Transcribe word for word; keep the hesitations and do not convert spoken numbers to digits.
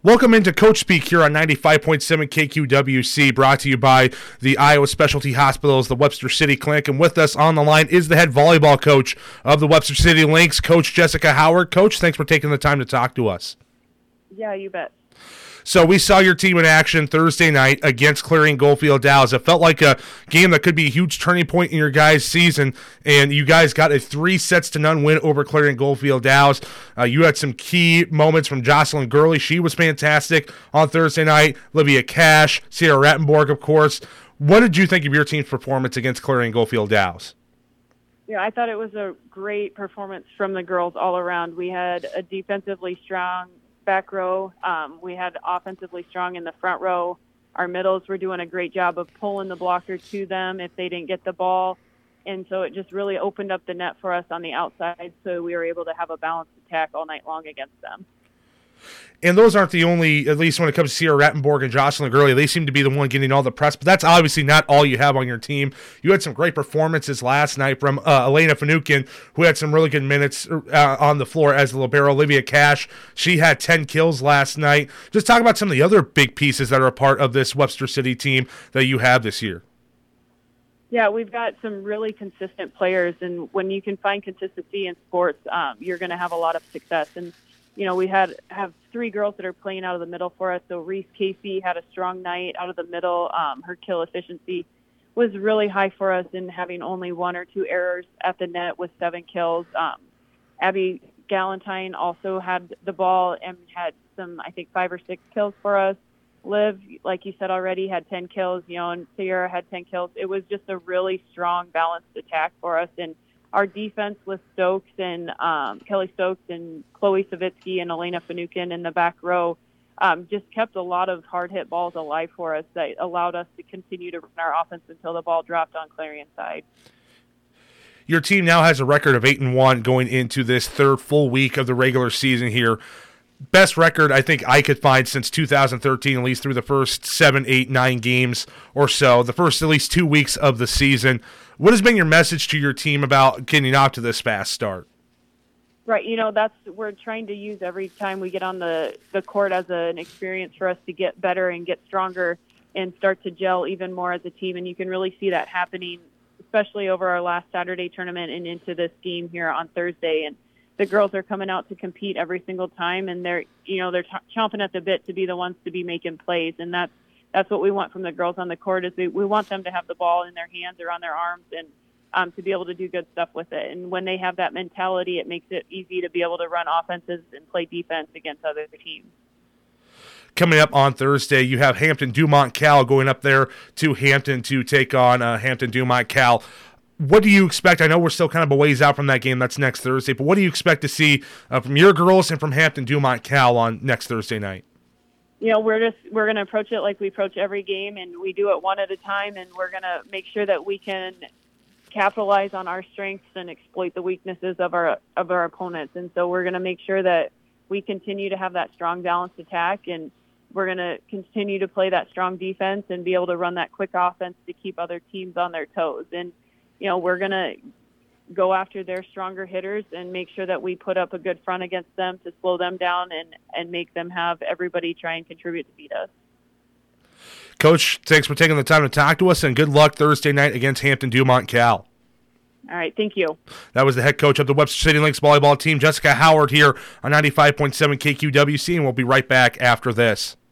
Welcome into Coach Speak here on ninety-five point seven K Q W C, brought to you by the Iowa Specialty Hospitals, the Webster City Clinic. And with us on the line is the head volleyball coach of the Webster City Lynx, Coach Jessica Howard. Coach, thanks for taking the time to talk to us. Yeah, you bet. So we saw your team in action Thursday night against Clarion Goldfield Dallas. It felt like a game that could be a huge turning point in your guys' season, and you guys got a three sets to none win over Clarion Goldfield Dallas. Uh, you had some key moments from Jocelyn Gurley. She was fantastic on Thursday night. Olivia Cash, Sierra Rattenborg, of course. What did you think of your team's performance against Clarion Goldfield Dallas? Yeah, I thought it was a great performance from the girls all around. We had a defensively strong back row. Um, we had offensively strong in the front row. Our middles were doing a great job of pulling the blocker to them if they didn't get the ball. And so it just really opened up the net for us on the outside, so we were able to have a balanced attack all night long against them. And those aren't the only, at least when it comes to Sierra Rattenborg and Jocelyn Gurley, they seem to be the one getting all the press, but that's obviously not all you have on your team. You had some great performances last night from uh, Elena Finucane, who had some really good minutes uh, on the floor as the libero. Olivia Cash, she had ten kills last night. Just talk about some of the other big pieces that are a part of this Webster City team that you have this year. Yeah, we've got some really consistent players, and when you can find consistency in sports, um, you're going to have a lot of success. And you know, we had have three girls that are playing out of the middle for us. So Reese Casey had a strong night out of the middle. Um, her kill efficiency was really high for us in having only one or two errors at the net with seven kills. Um, Abby Galentine also had the ball and had some, I think, five or six kills for us. Liv, like you said already, had ten kills. You know, and Sierra had ten kills. It was just a really strong, balanced attack for us. And our defense with Stokes and um, Kelly Stokes and Chloe Savitsky and Elena Finucane in the back row um, just kept a lot of hard-hit balls alive for us that allowed us to continue to run our offense until the ball dropped on Clarion's side. Your team now has a record of eight and one going into this third full week of the regular season here. Best record I think I could find since two thousand thirteen, at least through the first seven, eight, nine games or so, the first at least two weeks of the season. What has been your message to your team about getting off to this fast start? Right, you know, that's we're trying to use every time we get on the, the court as a, an experience for us to get better and get stronger and start to gel even more as a team. And you can really see that happening, especially over our last Saturday tournament and into this game here on Thursday. And the girls are coming out to compete every single time, and they're, you know, they're ch- chomping at the bit to be the ones to be making plays. And that's that's what we want from the girls on the court is we, we want them to have the ball in their hands or on their arms and um, to be able to do good stuff with it. And when they have that mentality, it makes it easy to be able to run offenses and play defense against other teams. Coming up on Thursday, you have Hampton Dumont Cal going up there to Hampton to take on uh, Hampton Dumont Cal. What do you expect? I know we're still kind of a ways out from that game. That's next Thursday. But what do you expect to see uh, from your girls and from Hampton Dumont Cal on next Thursday night? You know, we're just we're going to approach it like we approach every game, and we do it one at a time, and we're going to make sure that we can capitalize on our strengths and exploit the weaknesses of our of our opponents. And so we're going to make sure that we continue to have that strong, balanced attack, and we're going to continue to play that strong defense and be able to run that quick offense to keep other teams on their toes. And you know, we're going to go after their stronger hitters and make sure that we put up a good front against them to slow them down and, and make them have everybody try and contribute to beat us. Coach, thanks for taking the time to talk to us, and good luck Thursday night against Hampton Dumont Cal. All right, thank you. That was the head coach of the Webster City Lynx volleyball team, Jessica Howard, here on ninety-five point seven K Q W C, and we'll be right back after this.